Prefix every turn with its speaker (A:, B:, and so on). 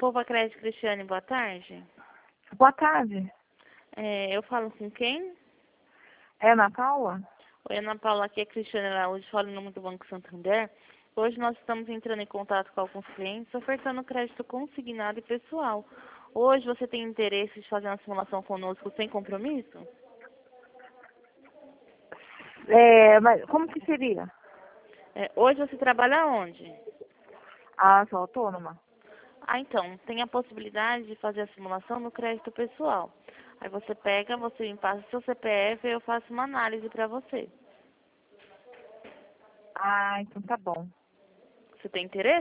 A: Povo Crédito Cristiane, boa tarde.
B: Boa tarde.
A: Eu falo com quem?
B: É Ana Paula?
A: Oi, Ana Paula, aqui é Cristiane Araújo, falo em nome do Banco Santander. Hoje nós estamos entrando em contato com alguns clientes, ofertando crédito consignado e pessoal. Hoje você tem interesse de fazer uma simulação conosco sem compromisso?
B: Mas como que seria?
A: Hoje você trabalha onde?
B: Ah, sou autônoma.
A: Então, tem a possibilidade de fazer a simulação no crédito pessoal. Aí você pega, você me passa seu CPF e eu faço uma análise para você.
B: Ah, então tá bom.
A: Você tem interesse?